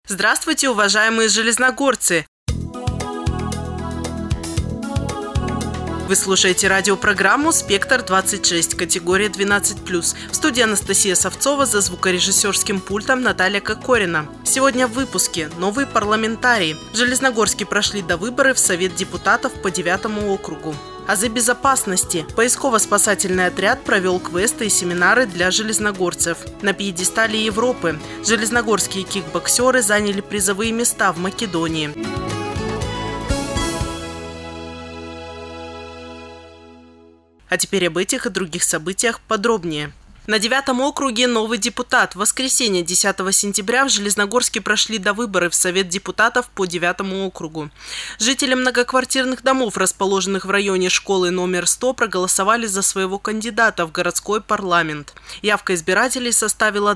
Здравствуйте, уважаемые железногорцы! Вы слушаете радиопрограмму «Спектр-26», категория 12+. В студии Анастасия Савцова, за звукорежиссерским пультом Наталья Кокорина. Сегодня в выпуске «Новые парламентарии». В Железногорске прошли довыборы в Совет депутатов по 9 округу. Азы безопасности. Поисково-спасательный отряд провел квесты и семинары для железногорцев. На пьедестале Европы. Железногорские кикбоксеры заняли призовые места в Македонии. А теперь об этих и других событиях подробнее. На 9 округе новый депутат. В воскресенье 10 сентября в Железногорске прошли довыборы в Совет депутатов по 9 округу. Жители многоквартирных домов, расположенных в районе школы номер 100, проголосовали за своего кандидата в городской парламент. Явка избирателей составила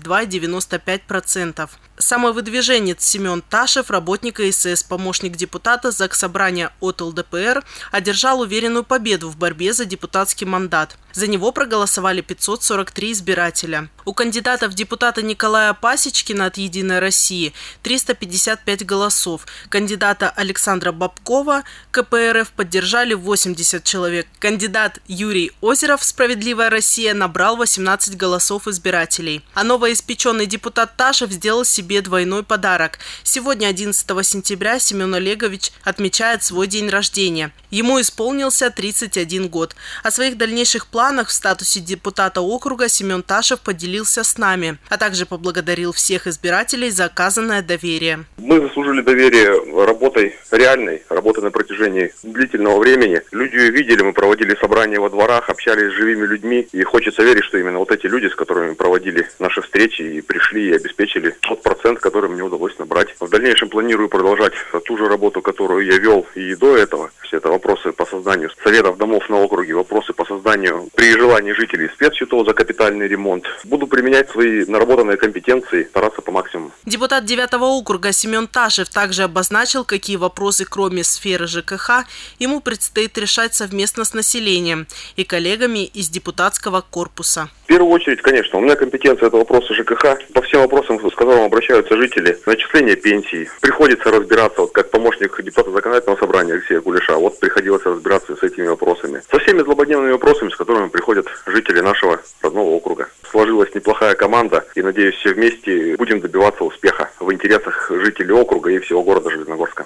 22,95%. Самовыдвиженец Семен Ташев, работник ИСС, помощник депутата Заксобрания от ЛДПР, одержал уверенную победу в борьбе за депутатский мандат. За него проголосовали 543 избирателя. У кандидата в депутаты Николая Пасечкина от «Единой России» 355 голосов. Кандидата Александра Бабкова КПРФ поддержали 80 человек. Кандидат Юрий Озеров «Справедливая Россия» набрал 18 голосов избирателей. А новоиспеченный депутат Ташев сделал себе двойной подарок. Сегодня, 11 сентября, Семен Олегович отмечает свой день рождения. Ему исполнился 31 год. О своих дальнейших планах в статусе депутата округа Семен Ташев поделился с нами, а также поблагодарил всех избирателей за оказанное доверие. Мы заслужили доверие работой реальной, работой на протяжении длительного времени. Люди видели, мы проводили собрания во дворах, общались с живыми людьми. И хочется верить, что именно вот эти люди, с которыми мы проводили наши встречи и пришли, и обеспечили тот процент, который мне удалось набрать. В дальнейшем планирую продолжать ту же работу, которую я вел и до этого. Все это вопросы по созданию советов домов на округе, вопросы по созданию при желании жителей спецсчетов за капитальный ремонт. Буду применять свои наработанные компетенции, стараться по максимуму. Депутат 9 округа Семен Ташев также обозначил, какие вопросы, кроме сферы ЖКХ, ему предстоит решать совместно с населением и коллегами из депутатского корпуса. В первую очередь, конечно, у меня компетенция – это вопросы ЖКХ. По всем вопросам, с которыми обращаются жители, начисление пенсий. Приходится разбираться, вот как помощник депутата законодательного собрания Алексея Кулеша, вот приходилось разбираться с этими вопросами. Со всеми злободневными вопросами, с которыми приходят жители нашего родного округа. Сложилась неплохая команда, и, надеюсь, все вместе будем добиваться успеха в интересах жителей округа и всего города Железногорска.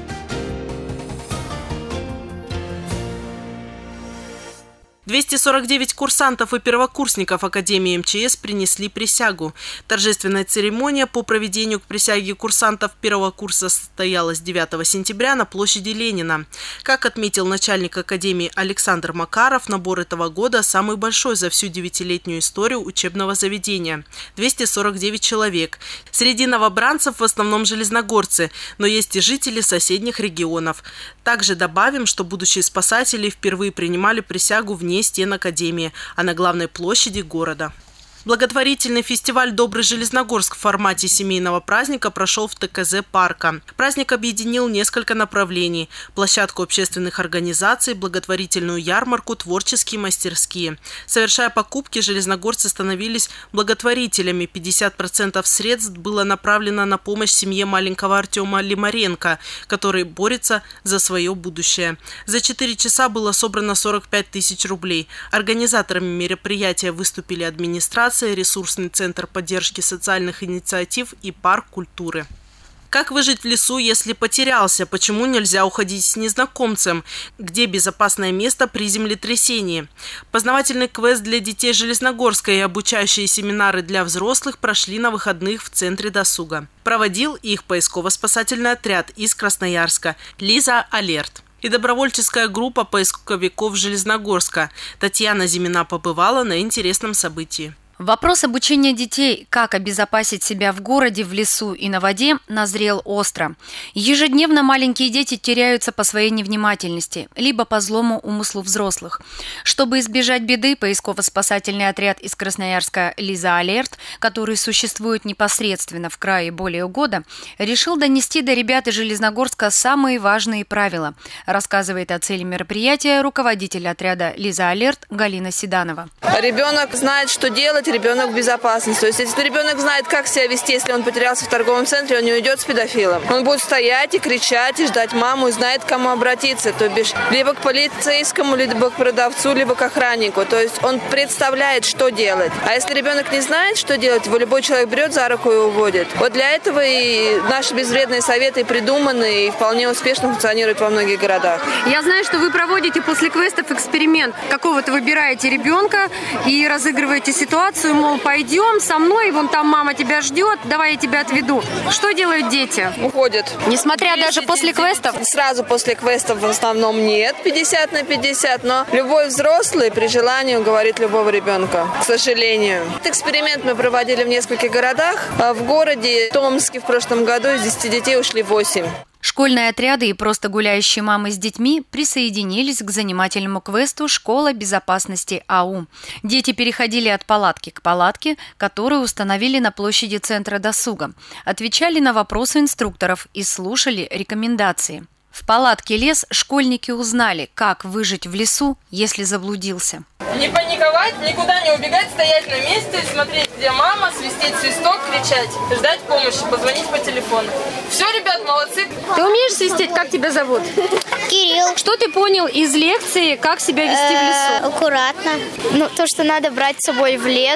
249 курсантов и первокурсников Академии МЧС принесли присягу. Торжественная церемония по проведению к присяге курсантов первого курса состоялась 9 сентября на площади Ленина. Как отметил начальник Академии Александр Макаров, набор этого года самый большой за всю 9-летнюю историю учебного заведения – 249 человек. Среди новобранцев в основном железногорцы, но есть и жители соседних регионов. Также добавим, что будущие спасатели впервые принимали присягу вне стен Академии, а на главной площади города. Благотворительный фестиваль «Добрый Железногорск» в формате семейного праздника прошел в ТКЗ парка. Праздник объединил несколько направлений – площадку общественных организаций, благотворительную ярмарку, творческие мастерские. Совершая покупки, железногорцы становились благотворителями. 50% средств было направлено на помощь семье маленького Артема Лимаренко, который борется за свое будущее. За 4 часа было собрано 45 тысяч рублей. Организаторами мероприятия выступили администрация, ресурсный центр поддержки социальных инициатив и парк культуры. Как выжить в лесу, если потерялся? Почему нельзя уходить с незнакомцем? Где безопасное место при землетрясении? Познавательный квест для детей Железногорска и обучающие семинары для взрослых прошли на выходных в Центре досуга. Проводил их поисково-спасательный отряд из Красноярска «Лиза Алерт» и добровольческая группа поисковиков Железногорска. Татьяна Зимина побывала на интересном событии. Вопрос обучения детей, как обезопасить себя в городе, в лесу и на воде, назрел остро. Ежедневно маленькие дети теряются по своей невнимательности, либо по злому умыслу взрослых. Чтобы избежать беды, поисково-спасательный отряд из Красноярска «Лиза Алерт», который существует непосредственно в крае более года, решил донести до ребят из Железногорска самые важные правила, рассказывает о цели мероприятия руководитель отряда «Лиза Алерт» Галина Седанова. Ребенок знает, что делать, ребенок в безопасности. То есть, если ребенок знает, как себя вести, если он потерялся в торговом центре, он не уйдет с педофилом. Он будет стоять и кричать, и ждать маму, и знает, к кому обратиться. То бишь, либо к полицейскому, либо к продавцу, либо к охраннику. То есть, он представляет, что делать. А если ребенок не знает, что делать, его любой человек берет за руку и уводит. Вот для этого и наши безвредные советы придуманы и вполне успешно функционируют во многих городах. Я знаю, что вы проводите после квестов эксперимент. Какого-то выбираете ребенка и разыгрываете ситуацию, мол, пойдем со мной, вон там мама тебя ждет, давай я тебя отведу. Что делают дети? Уходят. Несмотря даже после квестов? Сразу после квестов в основном нет, 50 на 50, но любой взрослый при желании уговорит любого ребенка, к сожалению. Этот эксперимент мы проводили в нескольких городах. В городе Томске в прошлом году из 10 детей ушли 8. Школьные отряды и просто гуляющие мамы с детьми присоединились к занимательному квесту «Школа безопасности АУ». Дети переходили от палатки к палатке, которую установили на площади Центра досуга, отвечали на вопросы инструкторов и слушали рекомендации. В палатке «Лес» школьники узнали, как выжить в лесу, если заблудился. Не паниковать, никуда не убегать, стоять на месте, смотреть, где мама, свистеть свисток, кричать, ждать помощи, позвонить по телефону. Все, ребят, молодцы. Ты умеешь свистеть? Как тебя зовут? Кирилл. Что ты понял из лекции, как себя вести в лесу? Аккуратно. То, что надо брать с собой в лес,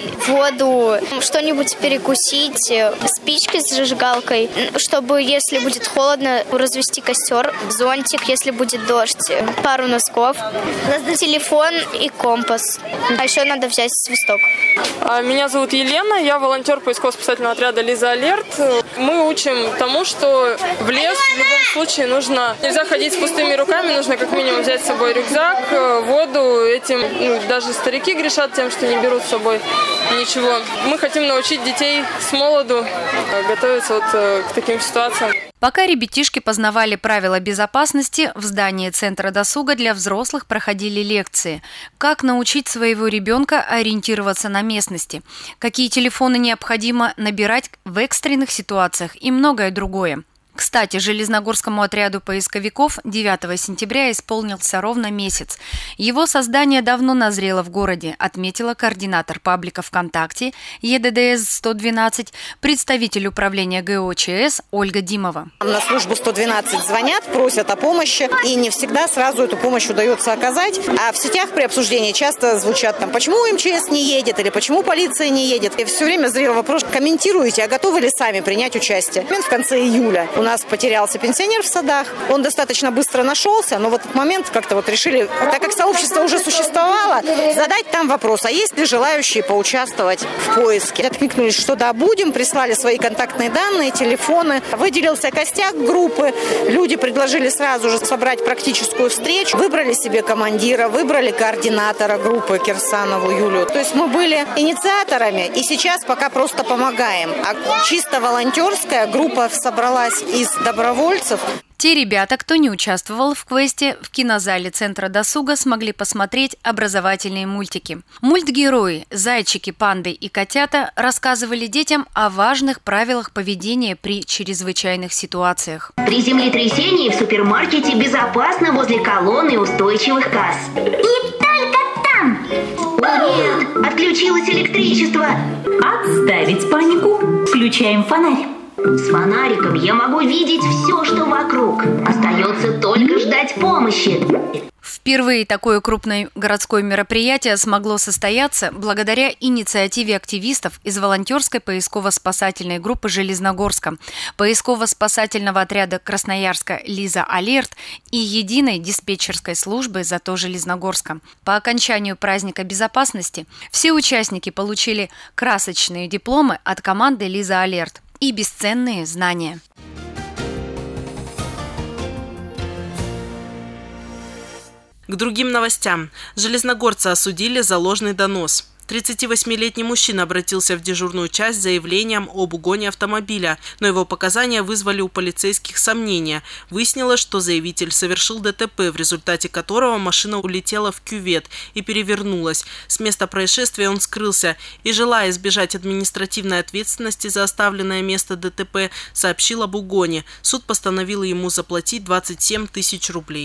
воду, что-нибудь перекусить, спички с зажигалкой, чтобы, если будет холодно, развести костер, зонтик, если будет дождь, пару носков, телефон и компас. А еще надо взять свисток. Меня зовут Елена, я волонтер поисково-спасательного отряда «Лиза Алерт». Мы учим тому, что в лес в любом случае нельзя ходить с пустыми руками, нужно как минимум взять с собой рюкзак, воду. Этим даже старики грешат тем, что не берут с собой ничего. Мы хотим научить детей с молоду готовиться к таким ситуациям. Пока ребятишки познавали правила безопасности, в здании Центра досуга для взрослых проходили лекции. Как научить своего ребенка ориентироваться на местности, какие телефоны необходимо набирать в экстренных ситуациях и многое другое. Кстати, Железногорскому отряду поисковиков 9 сентября исполнился ровно месяц. Его создание давно назрело в городе, отметила координатор паблика ВКонтакте ЕДДС-112, представитель управления ГОЧС Ольга Димова. На службу 112 звонят, просят о помощи, и не всегда сразу эту помощь удается оказать. А в сетях при обсуждении часто звучат почему МЧС не едет или почему полиция не едет. И все время зрел вопрос, комментируете, а готовы ли сами принять участие. В конце июля у нас потерялся пенсионер в садах. Он достаточно быстро нашелся, но в этот момент как-то решили, так как сообщество уже существовало, задать там вопрос, а есть ли желающие поучаствовать в поиске. Откликнулись, что да, будем, прислали свои контактные данные, телефоны. Выделился костяк группы. Люди предложили сразу же собрать практическую встречу. Выбрали себе командира, выбрали координатора группы Кирсанову Юлию. То есть мы были инициаторами и сейчас пока просто помогаем. А чисто волонтерская группа собралась из добровольцев. Те ребята, кто не участвовал в квесте, в кинозале Центра досуга смогли посмотреть образовательные мультики. Мультгерои, зайчики, панды и котята рассказывали детям о важных правилах поведения при чрезвычайных ситуациях. При землетрясении в супермаркете безопасно возле колонны устойчивых касс. И только там! О нет, отключилось электричество. Отставить панику. Включаем фонарь. С фонариком я могу видеть все, что вокруг. Остается только ждать помощи. Впервые такое крупное городское мероприятие смогло состояться благодаря инициативе активистов из волонтерской поисково-спасательной группы Железногорска, поисково-спасательного отряда Красноярска «Лиза Алерт» и единой диспетчерской службы «Зато Железногорска». По окончанию праздника безопасности все участники получили красочные дипломы от команды «Лиза Алерт» и бесценные знания. К другим новостям. Железногорца осудили за ложный донос. 38-летний мужчина обратился в дежурную часть с заявлением об угоне автомобиля, но его показания вызвали у полицейских сомнения. Выяснилось, что заявитель совершил ДТП, в результате которого машина улетела в кювет и перевернулась. С места происшествия он скрылся и, желая избежать административной ответственности за оставленное место ДТП, сообщил об угоне. Суд постановил ему заплатить 27 тысяч рублей.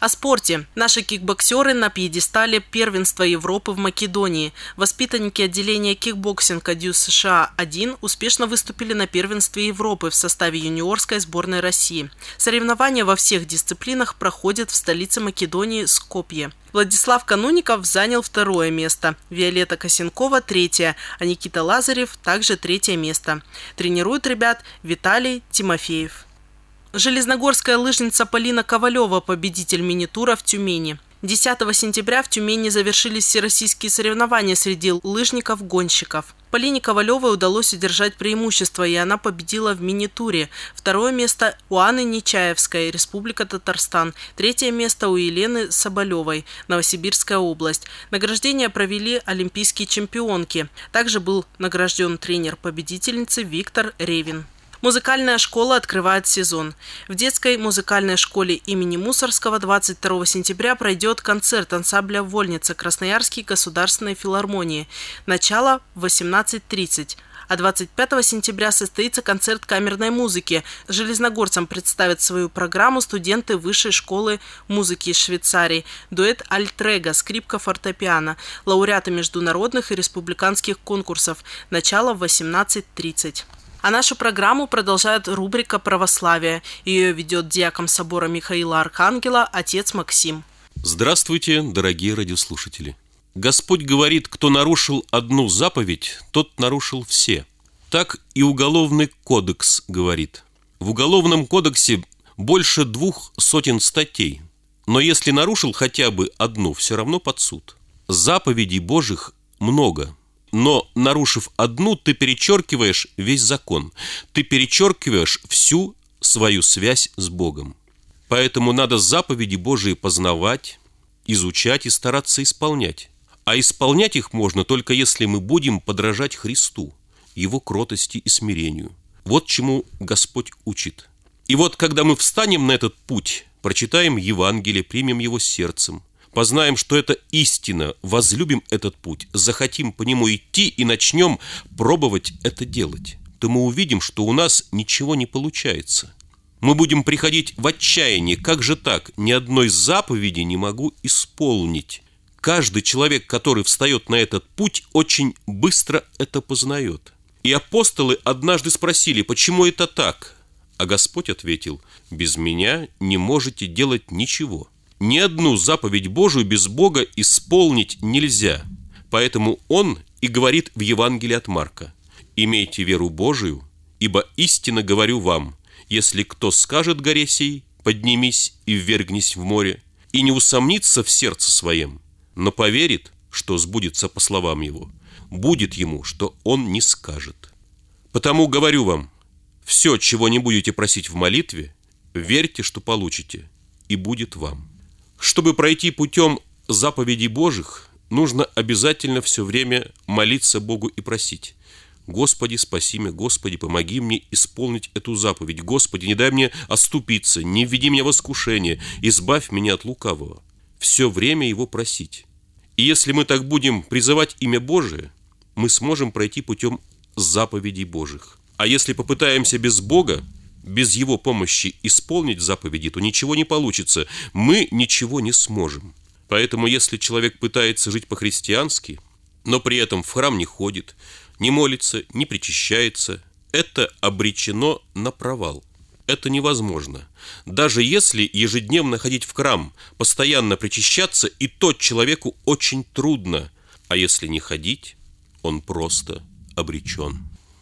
О спорте. Наши кикбоксеры на пьедестале первенства Европы в Македонии. Воспитанники отделения кикбоксинга Дю США-1 успешно выступили на первенстве Европы в составе юниорской сборной России. Соревнования во всех дисциплинах проходят в столице Македонии Скопье. Владислав Кануников занял 2 место, Виолетта Косенкова – 3, а Никита Лазарев также 3 место. Тренирует ребят Виталий Тимофеев. Железногорская лыжница Полина Ковалева – победитель мини-тура в Тюмени. 10 сентября в Тюмени завершились всероссийские соревнования среди лыжников-гонщиков. Полине Ковалевой удалось удержать преимущество, и она победила в мини-туре. 2 место у Анны Нечаевской, Республика Татарстан. 3 место у Елены Соболевой, Новосибирская область. Награждение провели олимпийские чемпионки. Также был награжден тренер победительницы Виктор Ревин. Музыкальная школа открывает сезон. В детской музыкальной школе имени Мусоргского 22 сентября пройдет концерт ансамбля «Вольница» Красноярской государственной филармонии. Начало в 18:30. А 25 сентября состоится концерт камерной музыки. Железногорцам представят свою программу студенты Высшей школы музыки из Швейцарии. Дуэт «Альтрега», скрипка, фортепиано. Лауреаты международных и республиканских конкурсов. Начало в 18:30. А нашу программу продолжает рубрика «Православие». Ее ведет диакон собора Михаила Архангела, отец Максим. Здравствуйте, дорогие радиослушатели. Господь говорит, кто нарушил одну заповедь, тот нарушил все. Так и Уголовный кодекс говорит. В Уголовном кодексе больше 200 статей. Но если нарушил хотя бы одну, все равно под суд. Заповедей Божьих много. Но, нарушив одну, ты перечеркиваешь весь закон. Ты перечеркиваешь всю свою связь с Богом. Поэтому надо заповеди Божии познавать, изучать и стараться исполнять. А исполнять их можно только если мы будем подражать Христу, Его кротости и смирению. Вот чему Господь учит. И вот, когда мы встанем на этот путь, прочитаем Евангелие, примем его сердцем, познаем, что это истина, возлюбим этот путь, захотим по нему идти и начнем пробовать это делать, то мы увидим, что у нас ничего не получается. Мы будем приходить в отчаяние. Как же так? Ни одной заповеди не могу исполнить. Каждый человек, который встает на этот путь, очень быстро это познает. И апостолы однажды спросили, почему это так? А Господь ответил, без меня не можете делать ничего. Ни одну заповедь Божию без Бога исполнить нельзя. Поэтому Он и говорит в Евангелии от Марка: «Имейте веру Божию, ибо истинно говорю вам, если кто скажет горе сей, поднимись и ввергнись в море, и не усомнится в сердце своем, но поверит, что сбудется по словам его, будет ему, что он не скажет. Потому говорю вам, все, чего не будете просить в молитве, верьте, что получите, и будет вам». Чтобы пройти путем заповедей Божьих, нужно обязательно все время молиться Богу и просить: «Господи, спаси меня, Господи, помоги мне исполнить эту заповедь. Господи, не дай мне оступиться, не введи меня в искушение, избавь меня от лукавого». Все время его просить. И если мы так будем призывать имя Божие, мы сможем пройти путем заповедей Божьих. А если попытаемся без Бога, без Его помощи исполнить заповеди, то ничего не получится, мы ничего не сможем. Поэтому, если человек пытается жить по-христиански, но при этом в храм не ходит, не молится, не причащается, это обречено на провал. Это невозможно. Даже если ежедневно ходить в храм, постоянно причащаться, и то человеку очень трудно. А если не ходить, он просто обречен.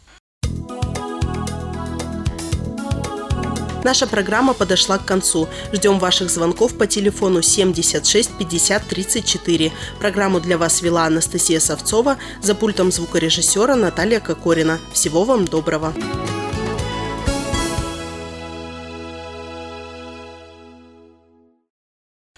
Наша программа подошла к концу. Ждем ваших звонков по телефону 76 50 34. Программу для вас вела Анастасия Савцова, за пультом звукорежиссера Наталья Кокорина. Всего вам доброго.